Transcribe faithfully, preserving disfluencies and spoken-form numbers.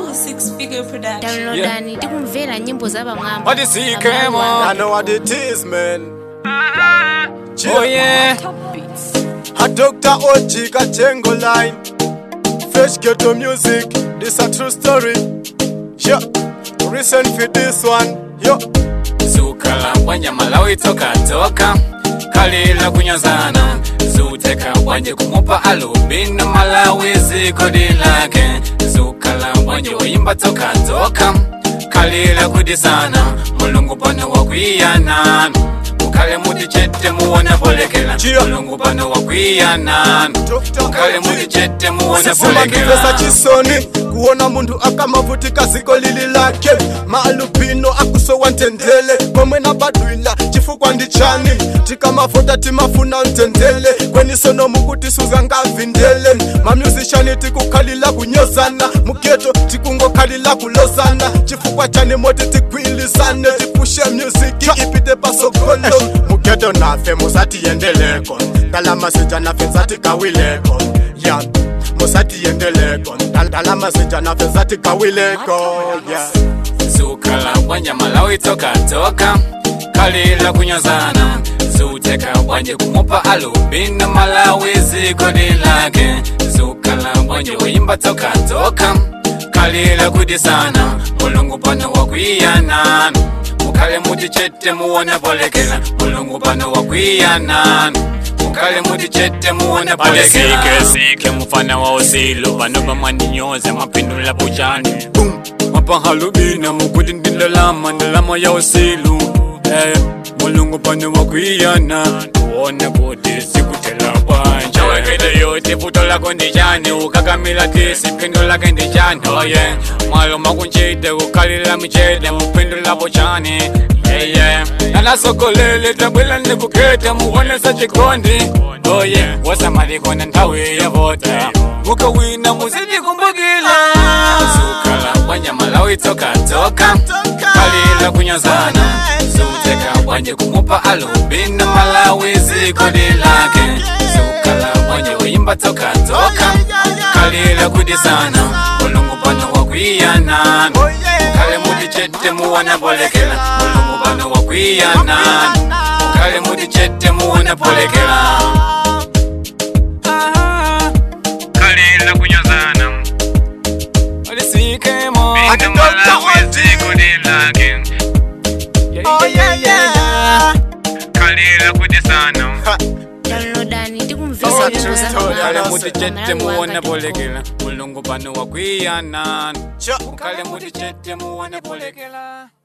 Six Figure Production. Downloadani tikumvera nyimbo za bamwamba. What is he came on? I know what it is, man. Oh yeah. A Doctor Oji Kachengo line. Fresh ghetto music. This a true story. Yeah. Recent for this one. Yo. Zukala wanya Malawi toka toka. Kalila kunyazana. Zuteka wanje kumupa alubino Malawi ziko dilake. Zukala wanje wimba toka toka. Kalila kudisana. Mulungu pano wakwiyana. Ukale muti chete muona polekela. Mulungu pano wakwiyana. Ukale muti chete muona polekela. Sasa chisoni kuona mundu akamavutika ziko lili lake. Maalupino akuso wantendele. Mwemwe na badwila chifukwa ndichani. Tika mafuta timafuna ntendele. Kweni sono mukuti suzanga vindele. Ma musician tikukalila kunyozana. Mugeto tikungo kalila kulozana. Chifukwa chani moti tikwilizane. Tipushe music ipite pasokolo. Mugeto nafe musati yendeleko. Kalama sija nafe zati kawileko. Yeah. Musati yendeleko. Kalama sija nafe zati kawileko. Yeah. Zukala wanya Malawi toka toka. Kalila kunyazana. Zuteka wanje kumupa alubino Malawi ziko dilake. Zukala wanje wimba toka toka. Kalila kudisana. Mulungu pano wakwiyana. Mukale muti chete muona polekela. Mulungu pano wakwiyana. Mukale muti chete muona polekela. Sike sike mufana wa osilo. Bano bamani nyoze mapindula puchani. Boom. Mapa halubina mukuti ndilolama. Ndilama ya osilo. Eh. Mulungu pano wakwiyana. Tuone kuti sikutela bwanje. Wekede yote puto lako ndijani. Ukakamila tisi pindo lake ndijani. Oh yeah. Malo makunchite ukalila michede. Mupindula pochani. Yeah yeah. Nana sokolele tabwila nikukete. Muone sa chikondi. Oh yeah. Wasa maliko na ntawe ya vota. Muka wina muzidi kumbugila. Zukala wanya Malawi toka toka. Kalila kunyazana. Zuteka wanje kumupa alubino Malawi ziko dilake. Zukala wanje wimba toka toka. Kalila kudisana. Mulungu pano wakwiyana. Mukale muti chete muona polekela. Mulungu pano wakwiyana. Mukale muti chete muona polekela. Kalila kunyazana. Olisike mo Bino Malawi ziko dilake. Oh yeah yeah. Kalila kudisana. Downloadani tikumvera nyimbo za bamwamba. Kale muti chete muona polekela. Mulungu pano wakwiyana. Kale muti chete muona polekela.